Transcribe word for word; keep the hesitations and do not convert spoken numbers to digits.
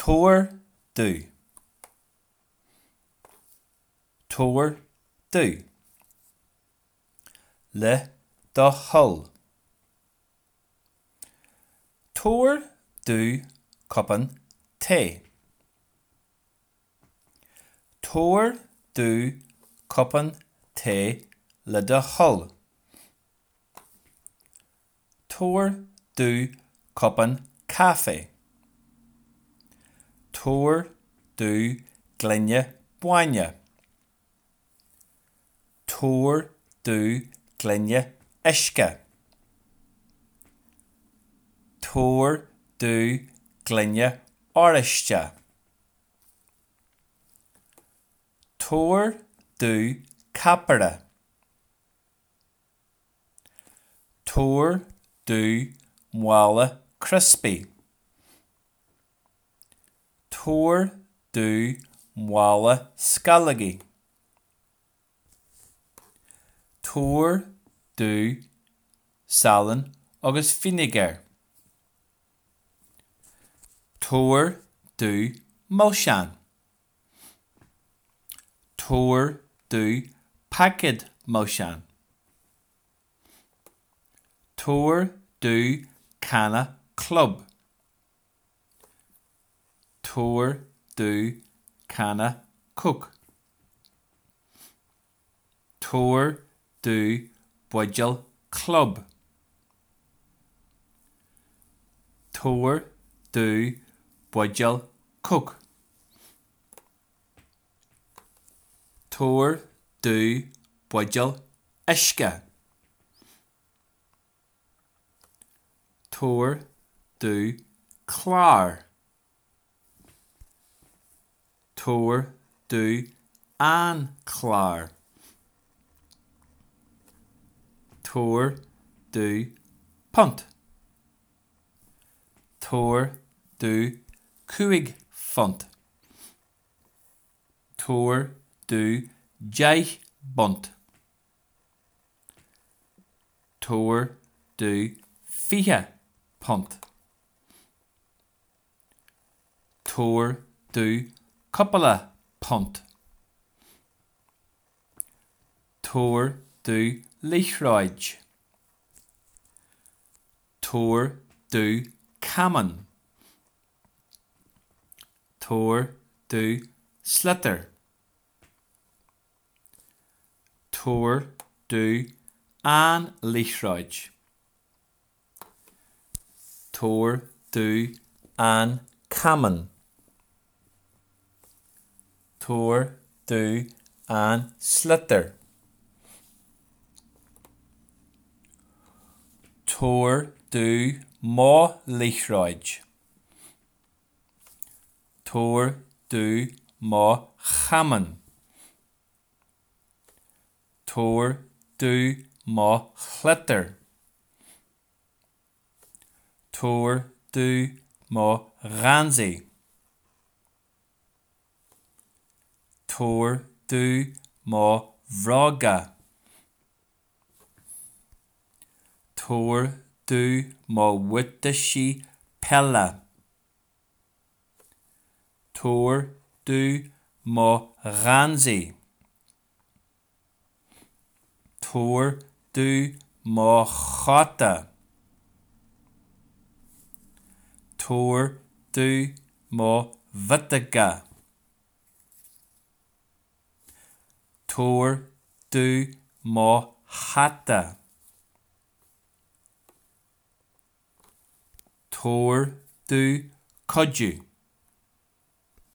Tóir dú. Tóir dú. Le do hull. Tóir dú cupan té. Tóir dú cupan té le do hull. Tóir dú cupan café. Tóir dú glenne baine. Tóir dú glenne uisce. Tóir dú glenne áiriste. Tóir dú capara. Tóir dú mála crispy. Tóir dú mála scalagaí. Tóir dú salan agus vinegar. Tóir dú moisán. Tóir dú packed moisán. Tóir dú canna club. Tóir dú canna cook. Tóir dú buidil club. Tóir dú buidil cook. Tóir dú buidil uisce. Tóir dú clár. Tóir dú an-clár. Tóir dú punt. Tóir dú cúig font. Tóir dú deich bunt. Tóir dú fiche punt. Tóir dú cúpla punt. Tóir dú líchráid. Tóir dú caman. Tóir dú sliotar. Tóir dú an-líchráid. Tóir dú an-caman. Tóir dú an-sliotar. Tóir dú má líchráid. Tóir dú má chaman. Tóir dú má chloitar. Tóir dú má ghansaí. Tóir dú má bhróga. Tóir dú má bhuitaisí pella. Tóir dú má ghansaí. Tóir dú má chata. Tóir dú má bhitaga. Tóir dú má hata. Tóir dú cuidiú.